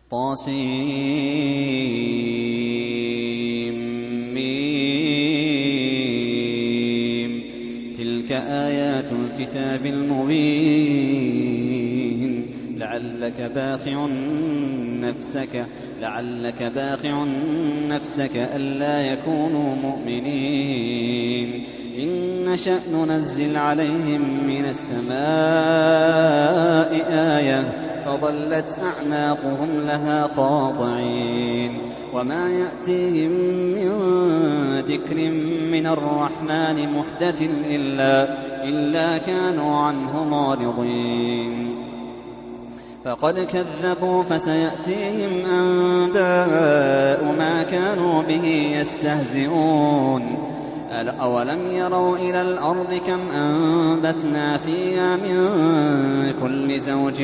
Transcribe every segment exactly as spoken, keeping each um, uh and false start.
طاسيم تلك آيات الكتاب المبين لعلك باخع نفسك لعلك باخع نفسك ألا يكونوا مؤمنين إن نشأ ننزل عليهم من السماء آية فظلت أعناقهم لها خاضعين وما يأتيهم من ذكر من الرحمن محدث إلا, إلا كانوا عنه معرضين فقد كذبوا فسيأتيهم أنباء ما كانوا به يستهزئون أولم يروا إلى الأرض كم أنبتنا فيها من كل زوج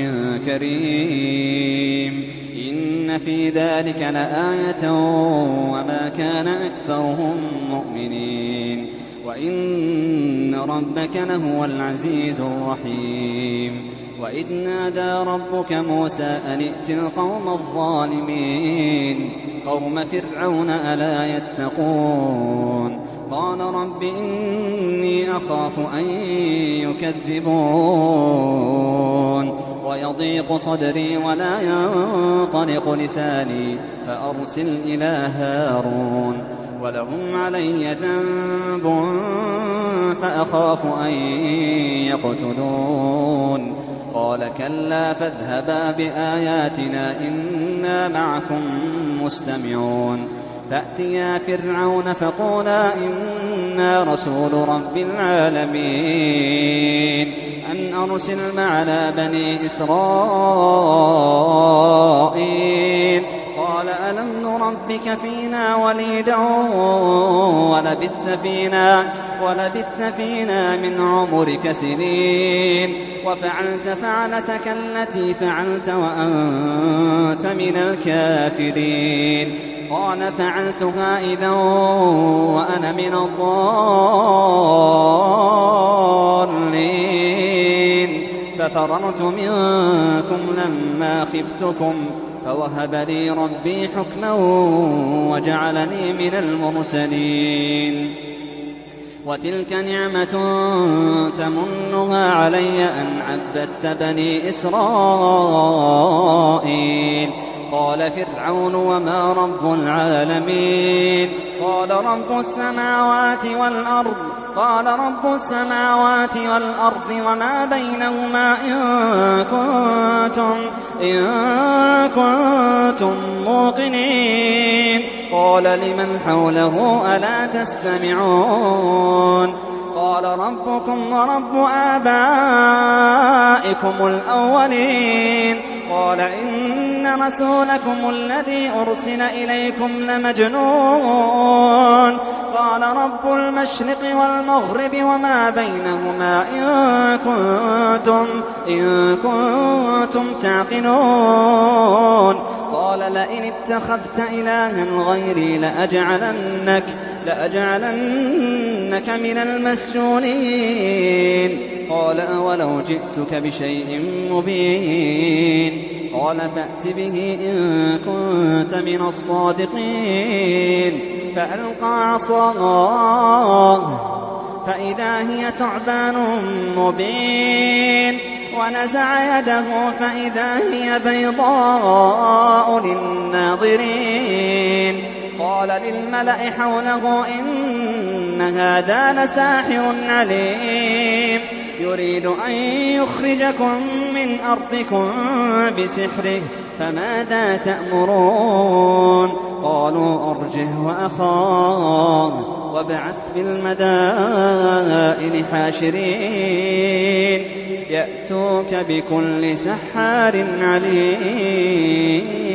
كريم إن في ذلك لآية وما كان أكثرهم مؤمنين وإن ربك لهو العزيز الرحيم وإذ نادى ربك موسى أن ائت القوم الظالمين قوم فرعون ألا يتقون قال رب إني أخاف أن يكذبون ويضيق صدري ولا ينطلق لساني فأرسل إلى هارون ولهم علي ذنب فأخاف أن يقتلون قال كلا فاذهبا بآياتنا إنا معكم مستمعون فأتيا فرعون فقولا إنا رسول رب العالمين أن أرسل معنا بني إسرائيل قال ألم نربك فينا وليدا ولبثت فينا, ولبثت فينا من عمرك سنين وفعلت فعلتك التي فعلت وأنت من الكافرين قال فعلتها إذا وأنا من الضالين ففررت منكم لما خفتكم فوهب لي ربي حكما وجعلني من المرسلين وتلك نعمة تمنها علي أن عبدت بني إسرائيل قال فرعون وما رب العالمين قال رب السماوات والأرض قال رب السماوات والأرض وما بينهما إن كنتم, إن كنتم موقنين قال لمن حوله ألا تستمعون قال ربكم ورب آبائكم الأولين قال إن رسولكم الذي أرسل إليكم لمجنون قال رب المشرق والمغرب وما بينهما إن كنتم, إن كنتم تعقلون قال لئن اتخذت إلها غيري لأجعلنك, لأجعلنك من المسجونين قال أولو جئتك بشيء مبين قال فأت به إن كنت من الصادقين فألقى عصاه فإذا هي ثعبان مبين ونزع يده فإذا هي بيضاء للناظرين قال للملأ حوله إن هذا لساحر عليم يريد أن يخرجكم من أرضكم بسحره فماذا تأمرون قالوا أرجه وأخاه وابعث في المدائن حاشرين يأتوك بكل سحار عليم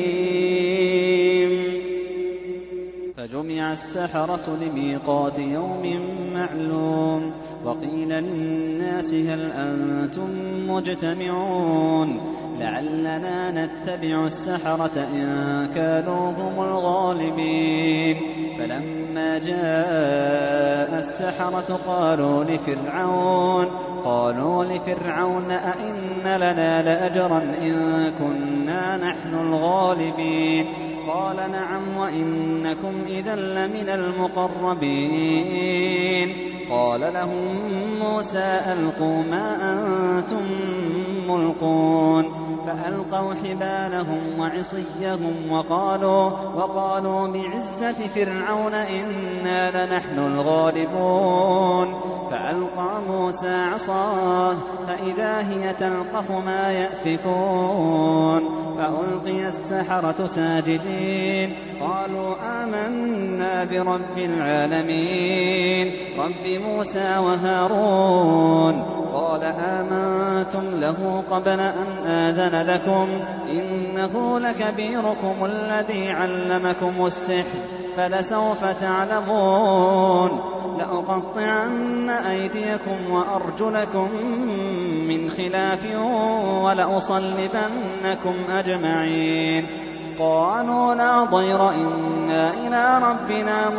فجمع السحرة لميقات يوم معلوم وقيل للناس هل أنتم مجتمعون لعلنا نتبع السحرة إن كانوا هم الغالبين. فلما جاء السحرة قالوا لفرعون قالوا لفرعون أئن لنا لأجرا إن كنا نحن الغالبين. قال نعم وإنكم إذا لمن المقربين. قال لهم موسى ألقوا ما أنتم ملقون. فألقوا حبالهم وعصيهم وقالوا, وقالوا بعزة فرعون إنا لنحن الغالبون. فألقى موسى عصاه فإذا هي تلقف ما يأفكون. فألقي السحرة ساجدين قالوا آمنا برب العالمين رب موسى وهارون. قال آمنتم له قبل أن آذن لكم إنه لكبيركم الذي علمكم السحر فلسوف تعلمون. لأقطعن أيديكم وأرجلكم من خلاف ولأصلبنكم أجمعين. قالوا لا ضير إنا إلى ربنا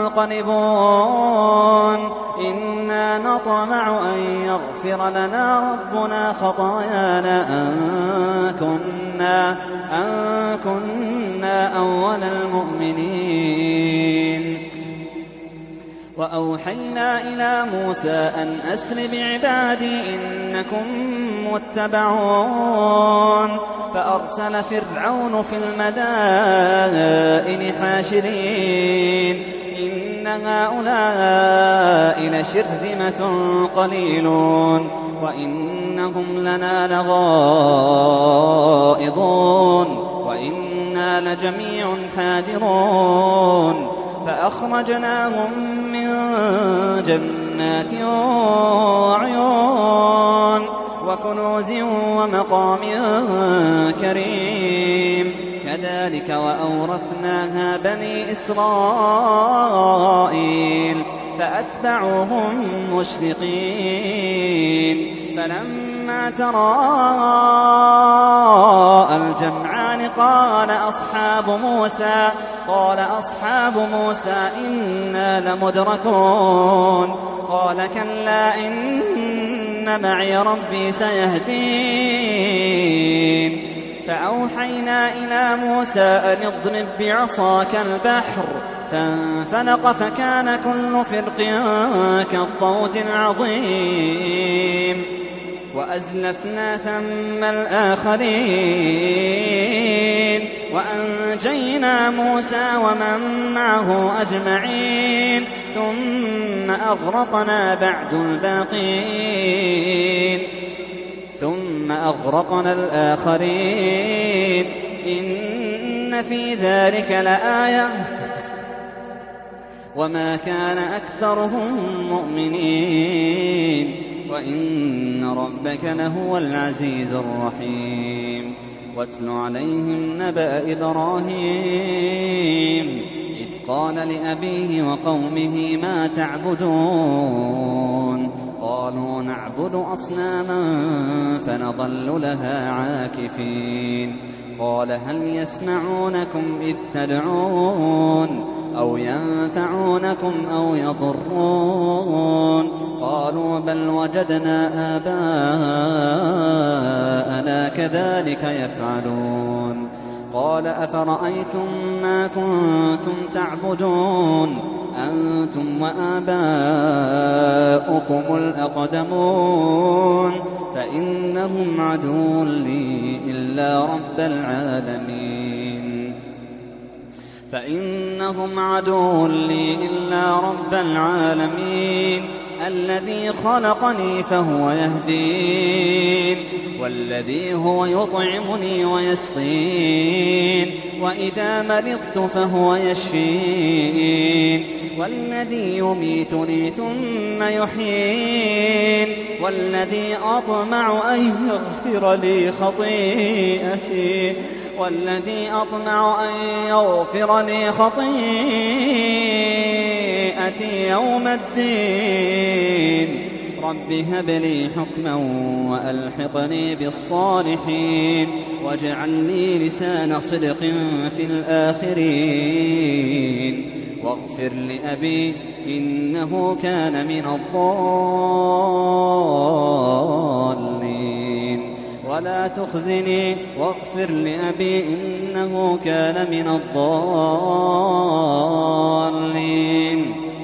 منقلبون. إنا نطمع أن يغفر لنا ربنا خطايانا أن كنا, أن كنا أول المؤمنين. وأوحينا إلى موسى أن أسر بعبادي إنكم متبعون. فأرسل فرعون في المدائن حاشرين إن هؤلاء لشرذمة قليلون وإنهم لنا لغائظون وإنا لجميع حاذرون. فأخرجناهم من جنات وعيون وكنوز ومقام كريم. كذلك وأورثناها بني إسرائيل فأتبعوهم مشرقين. فلما تراءى الجمعان قال أصحاب موسى قال أصحاب موسى إنا لمدركون. قال كلا إن معي ربي سيهدين. فأوحينا إلى موسى أن اضرب بعصاك البحر فانفلق فكان كل فرق كالطود العظيم. وأزلفنا ثم الآخرين وأنجينا موسى ومن معه أجمعين ثم أغرقنا بعد الباقين ثم أغرقنا الآخرين إن في ذلك لآية وما كان أكثرهم مؤمنين وإن ربك لهو العزيز الرحيم. واتل عليهم نبأ إبراهيم إذ قال لأبيه وقومه ما تعبدون قالوا نعبد أصناما فنظل لها عاكفين. قال هل يسمعونكم إذ تدعون أو ينفعونكم أو يضرون قالوا بل وجدنا آباءنا كذلك يفعلون. قال أفرأيتم ما كنتم تعبدون أنتم وآباؤكم الأقدمون فإنهم عدو لي إلا رب العالمين فإنهم عدو لي إلا رب العالمين الذي خلقني فهو يهدين والذي هو يطعمني ويسقين وإذا مرضت فهو يشفين والذي يميتني ثم يحيين والذي أطمع أن يغفر لي خطيئتي والذي أطمع أن يغفر لي خطيئتي يوم الدين رب هب لي حكما وألحقني بالصالحين واجعل لي لسان صدق في الآخرين واغفر لأبي إنه كان من الضالين ولا تخزني واغفر لأبي إنه كان من الضالين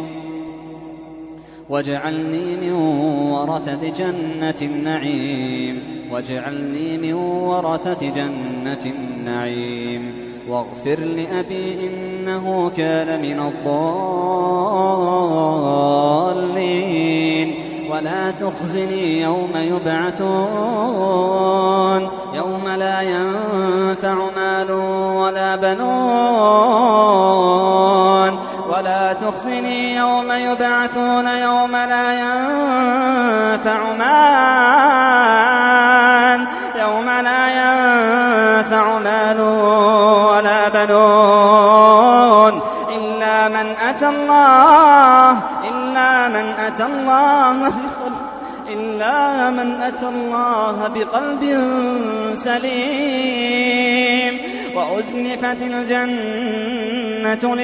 واجعلني من ورثة جنة النعيم واجعلني من ورثة جنة النعيم واغفر لأبي إنه كان من الضالين ولا تخزني يوم يبعثون يوم لا ينفع مال ولا بنون ولا تخزني يوم يبعثون يوم لا ينفع مال يوم لا ينفع مال ولا بنون إلا من أتى الله إلا من أتى الله إلا من أتى الله بقلب سليم وأزلفت الجنة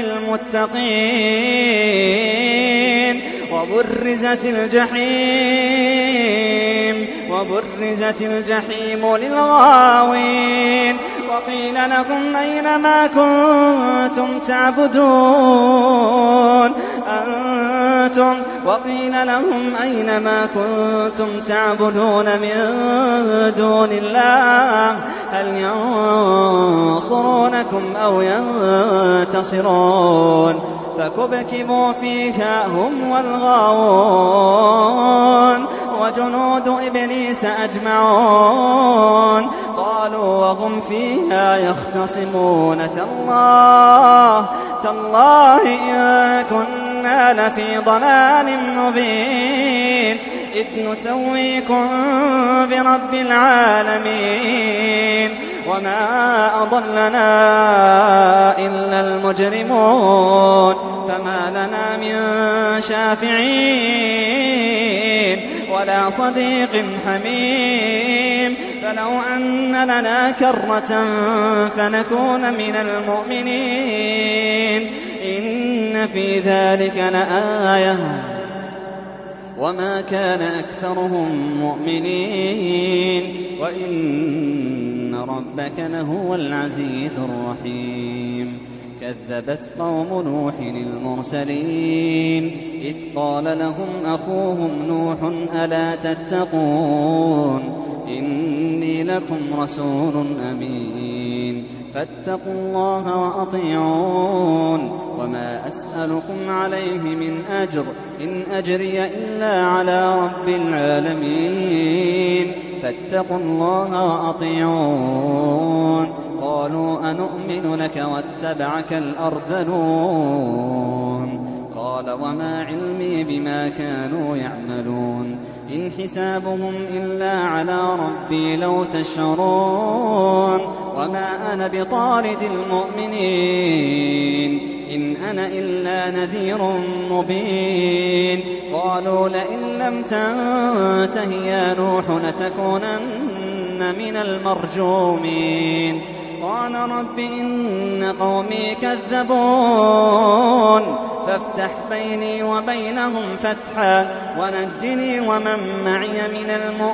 للمتقين وبرزت الجحيم وبرزت الجحيم للغاوين وقيل لهم أين ما كنتم تعبدون أنتم وقيل لهم أين ما كنتم تعبدون من دون الله هل ينصرونكم أو ينتصرون فكبكبوا فيها هم والغاوون وجنود إبليس أجمعون قالوا وهم فيها يختصمون تالله تالله إن كنا لفي ضلال مبين إذ نسويكم برب العالمين وما أضلنا إلا المجرمون فما لنا من شافعين ولا صديق حميم فلو أن لنا كرة فنكون من المؤمنين إن في ذلك لآية وما كان أكثرهم مؤمنين وإن ربك لهو العزيز الرحيم كذبت قوم نوح المرسلين إذ قال لهم أخوهم نوح ألا تتقون إني لكم رسول أمين فاتقوا الله وأطيعون وما أسألكم عليه من أجر إن أجري إلا على رب العالمين فاتقوا الله وأطيعون قالوا أنؤمن لك واتبعك الأرذلون قال وما علمي بما كانوا يعملون إن حسابهم إلا على ربي لو تشعرون وما أنا بطارد المؤمنين إن أنا إلا نذير مبين قالوا لئن لم تنته يا نوح لتكونن من المرجومين قال رب إن قومي كذبون فافتح بيني وبينهم فتحا ونجني ومن معي من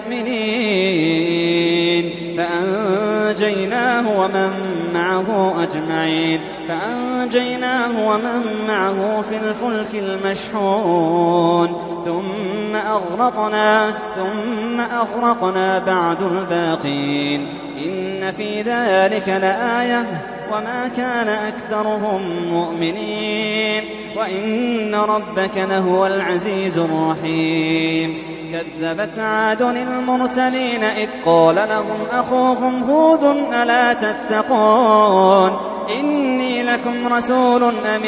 المؤمنين فأنجيناه ومن معه أجمعين فأنجيناه ومن معه في الفلك المشحون ثم أغرقنا ثم أغرقنا بعد الباقين إن في ذلك لآية وما كان أكثرهم مؤمنين وإن ربك لهو العزيز الرحيم كذبت عاد المرسلين إذ قال لهم أخوهم هود ألا تتقون إني لكم رسول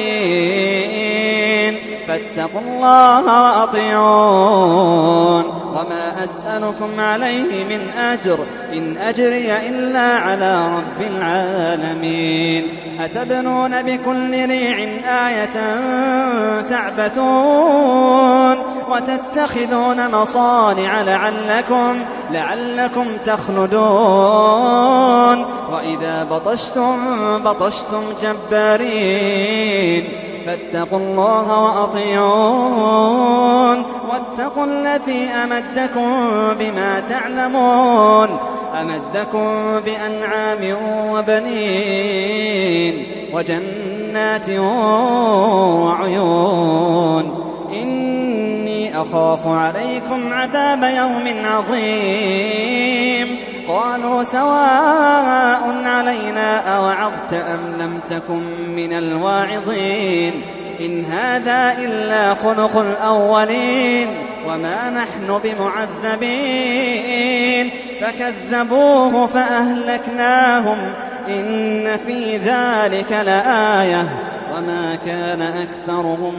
أمين فاتقوا الله وأطيعون وما أسألكم عليه من أجر إن أجري إلا على رب العالمين أتبنون بكل ريع آية تعبثون وتتخذون مصيرا مصانع لعلكم, لعلكم تخلدون وإذا بطشتم بطشتم جبارين فاتقوا الله وأطيعون واتقوا الذي أمدكم بما تعلمون أمدكم بأنعام وبنين وجنات وعيون إني أخاف عليكم عذاب يوم عظيم قالوا سواء علينا أوعظت أم لم تكن من الواعظين إن هذا إلا خلق الأولين وما نحن بمعذبين فكذبوه فأهلكناهم إن في ذلك لآية وما كان أكثرهم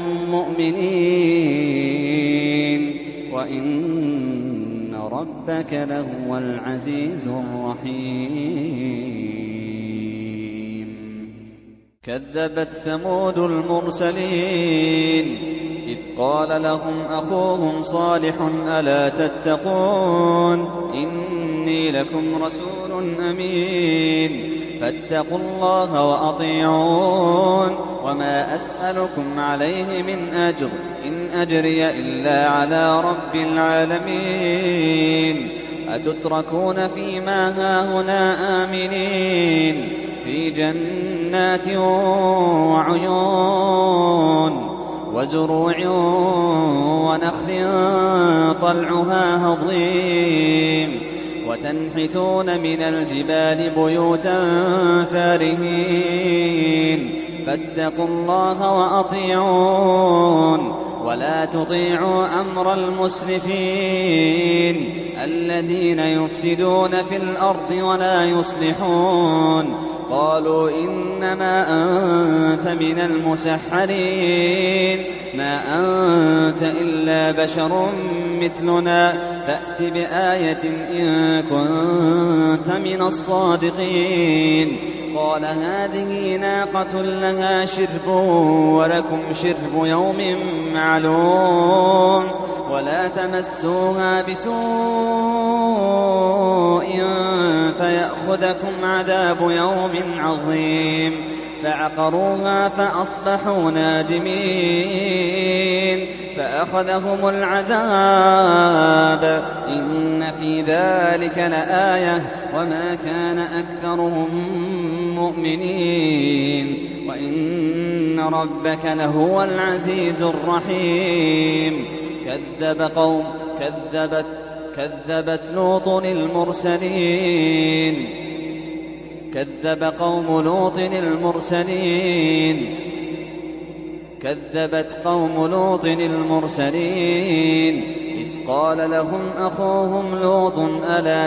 مؤمنين وإن ربك لهو العزيز الرحيم كذبت ثمود المرسلين إذ قال لهم أخوهم صالح ألا تتقون إني لكم رسول أمين فاتقوا الله وأطيعون وما أسألكم عليه من أجر إن أجري إلا على رب العالمين أتتركون فيما هاهنا آمنين في جنات وعيون وزروع ونخل طلعها هضيم وتنحتون من الجبال بيوتا فارهين فاتقوا الله وأطيعون ولا تطيعوا أمر المسرفين الذين يفسدون في الأرض ولا يصلحون قالوا إنما أنت من المسحرين ما أنت إلا بشر مثلنا فأت بآية إن كنت من الصادقين قال هذه ناقة لها شرب ولكم شرب يوم معلوم ولا تمسوها بسوء فيأخذكم عذاب يوم عظيم فعقروها فأصبحوا نادمين فأخذهم العذاب إن في ذلك لآية وما كان أكثرهم مؤمنين وإن ربك لهو العزيز الرحيم كذب قوم كذبت كذبت لوط المرسلين كذب قوم لوط المرسلين كذبت قوم لوط المرسلين إذ قال لهم أخوهم لوط ألا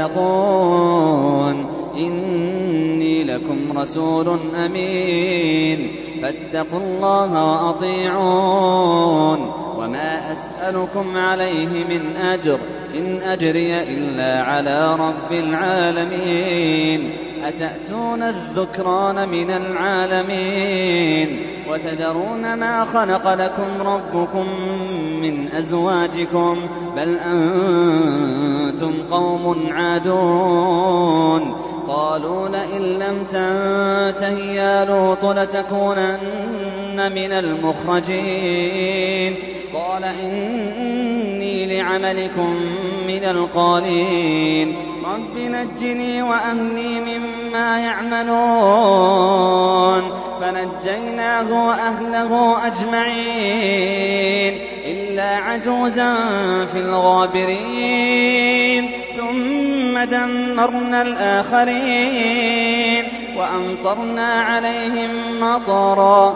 تتقون إني لكم رسول أمين فاتقوا الله وأطيعون وما أسألكم عليه من أجر إن أجري إلا على رب العالمين أتأتون الذكران من العالمين وتذرون ما خلق لكم ربكم من أزواجكم بل أنتم قوم عادون قالوا لئن لم تنته يا لوط لتكونن من المخرجين قال إني لعملكم من القالين رب نجني وأهلي مما يعملون فنجيناه وأهله أجمعين إلا عجوزا في الغابرين ثم دمرنا الآخرين وأمطرنا عليهم مطرا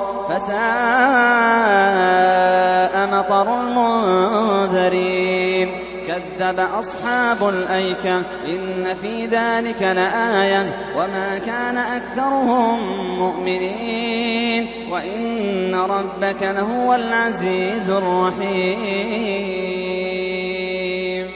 فساء مطر المنذرين كذب أصحاب الأيكة إن في ذلك لآية وما كان أكثرهم مؤمنين وإن ربك لهو العزيز الرحيم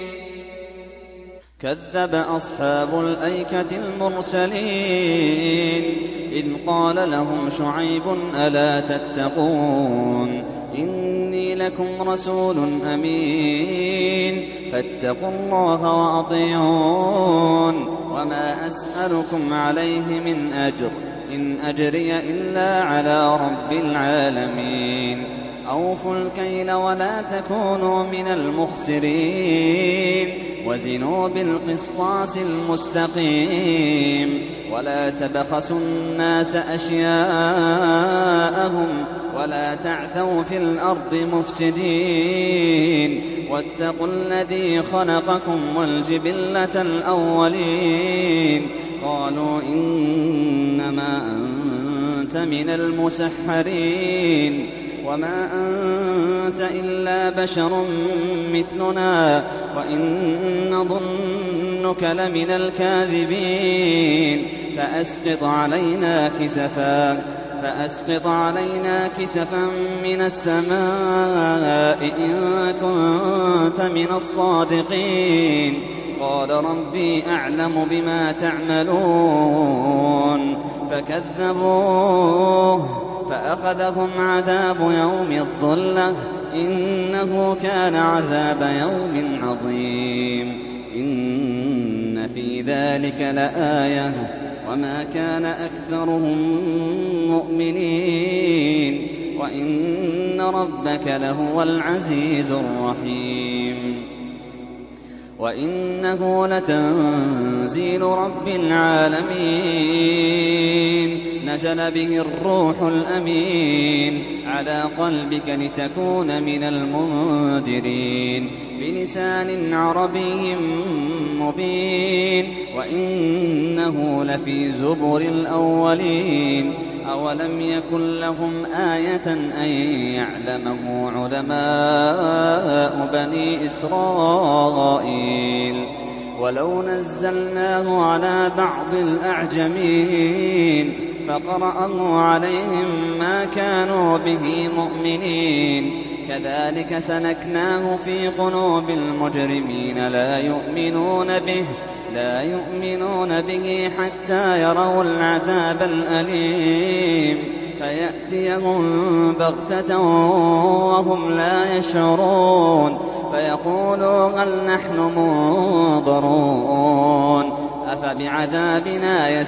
كذب أصحاب الأيكة المرسلين إذ قال لهم شعيب ألا تتقون إني لكم رسول أمين فاتقوا الله وأطيعون وما أسألكم عليه من أجر إن أجري إلا على رب العالمين أوفوا الكيل ولا تكونوا من المخسرين وزنوا بالقسطاس المستقيم ولا تبخسوا الناس أشياءهم ولا تعثوا في الأرض مفسدين واتقوا الذي خلقكم والجبلة الأولين قالوا إنما أنت من المسحرين وما أنت إلا بشر مثلنا وإن نظنك لمن الكاذبين فأسقط علينا كسفا فأسقط علينا كسفا من السماء إن كنت من الصادقين قال ربي أعلم بما تعملون فكذبوه فأخذهم عذاب يوم الظلة إنه كان عذاب يوم عظيم إن في ذلك لآية وما كان أكثرهم مؤمنين وإن ربك لهو العزيز الرحيم وإنه لتنزيل رب العالمين نزل به الروح الأمين على قلبك لتكون من المنذرين بلسان عربي مبين وإنه لفي زبر الأولين أولم يكن لهم آية أن يعلمه علماء بني إسرائيل ولو نزلناه على بعض الأعجمين فقرأه عليهم ما كانوا به مؤمنين كذلك سنكناه في قلوب المجرمين لا يؤمنون به لا يؤمنون به حتى يروا العذاب الأليم فيأتيهم بغتة وهم لا يشعرون فيقولوا هل نحن منظرون أفبعذابنا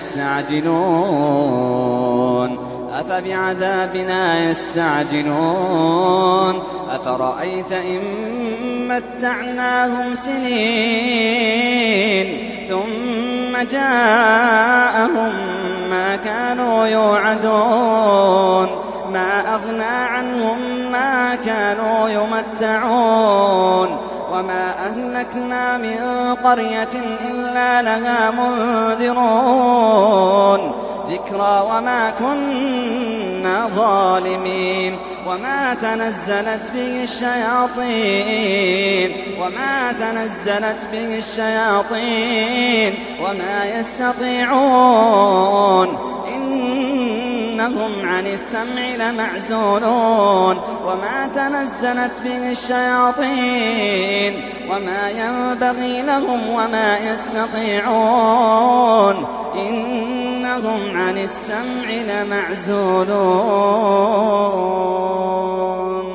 يستعجلون أفبعذابنا يستعجلون أفرأيت إن متعناهم سنين ثم جاءهم ما كانوا يوعدون ما أغنى عنهم ما كانوا يمتعون وما أهلكنا من قرية إلا لها منذرون ذكرى وما كنا ظالمين وما تنزلت به الشياطين وما تنزلت به الشياطين وما يستطيعون إنهم عن السمع لمعزولون وما تنزلت به الشياطين وما ينبغي لهم وما يستطيعون إنهم عن السمع لمعزولون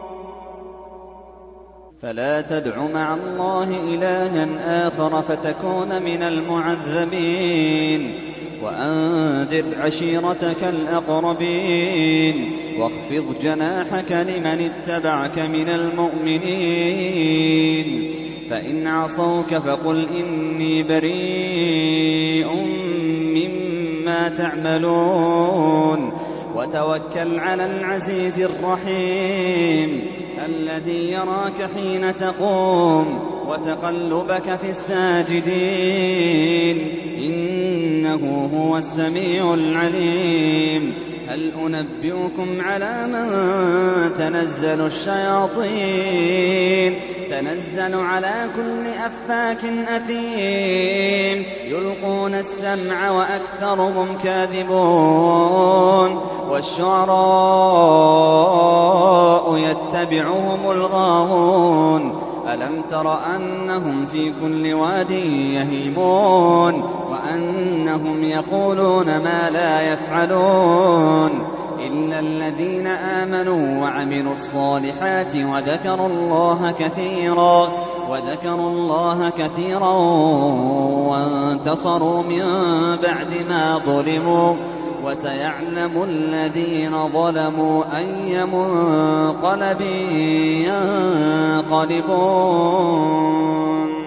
فلا تدع مع الله إلها آخر فتكون من المعذبين وأنذر عشيرتك الأقربين واخفض جناحك لمن اتبعك من المؤمنين فإن عصوك فقل إني بريء مما تعملون وتوكل على العزيز الرحيم الذي يراك حين تقوم وتقلبك في الساجدين إنه هو السميع العليم هل أنبئكم على من تنزل الشياطين تنزل على كل أفاك أثيم يلقون السمع وأكثرهم كاذبون والشعراء يتبعهم الغاوون ألم تر أنهم في كل واد يهيمون وأنهم يقولون ما لا يفعلون إلا الذين آمنوا وعملوا الصالحات وذكروا الله كثيرا وذكروا الله كثيرا وانتصروا من بعد ما ظلموا وسيعلم الذين ظلموا أي منقلب ينقلبون.